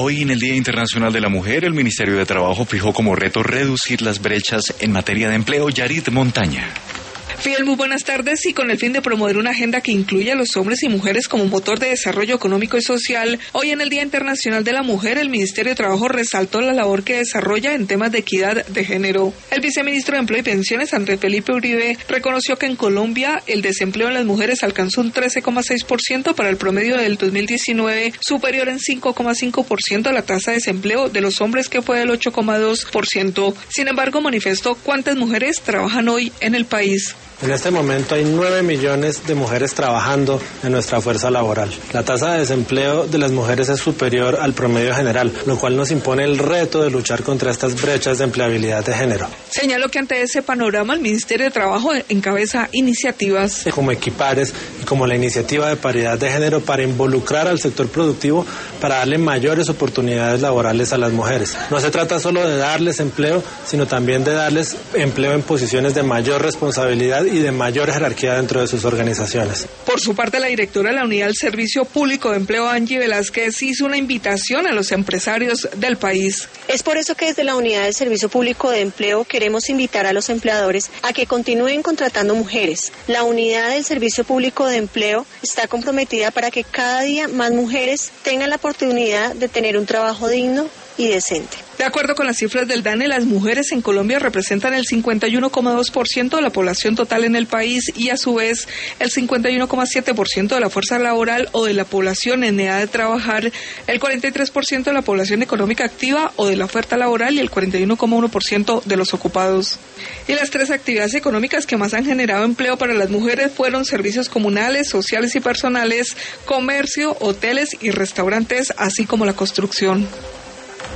Hoy, en el Día Internacional de la Mujer, el Ministerio de Trabajo fijó como reto reducir las brechas en materia de empleo. Yarit Montaña. Fidel, muy buenas tardes. Y con el fin de promover una agenda que incluya a los hombres y mujeres como motor de desarrollo económico y social, hoy en el Día Internacional de la Mujer, el Ministerio de Trabajo resaltó la labor que desarrolla en temas de equidad de género. El viceministro de Empleo y Pensiones, Andrés Felipe Uribe, reconoció que en Colombia el desempleo en las mujeres alcanzó un 13,6% para el promedio del 2019, superior en 5,5% a la tasa de desempleo de los hombres, que fue del 8,2%. Sin embargo, manifestó cuántas mujeres trabajan hoy en el país. En este momento hay 9 millones de mujeres trabajando en nuestra fuerza laboral. La tasa de desempleo de las mujeres es superior al promedio general, lo cual nos impone el reto de luchar contra estas brechas de empleabilidad de género. Señaló que ante ese panorama el Ministerio de Trabajo encabeza iniciativas como Equipares y como la iniciativa de paridad de género para involucrar al sector productivo para darle mayores oportunidades laborales a las mujeres. No se trata solo de darles empleo, sino también de darles empleo en posiciones de mayor responsabilidad y de mayor jerarquía dentro de sus organizaciones. Por su parte, la directora de la Unidad del Servicio Público de Empleo, Angie Velázquez, hizo una invitación a los empresarios del país. Es por eso que desde la Unidad del Servicio Público de Empleo queremos invitar a los empleadores a que continúen contratando mujeres. La Unidad del Servicio Público de Empleo está comprometida para que cada día más mujeres tengan la oportunidad de tener un trabajo digno y decente. De acuerdo con las cifras del DANE, las mujeres en Colombia representan el 51,2% de la población total en el país y a su vez el 51,7% de la fuerza laboral o de la población en edad de trabajar, el 43% de la población económica activa o de la oferta laboral y el 41,1% de los ocupados. Y las tres actividades económicas que más han generado empleo para las mujeres fueron servicios comunales, sociales y personales, comercio, hoteles y restaurantes, así como la construcción.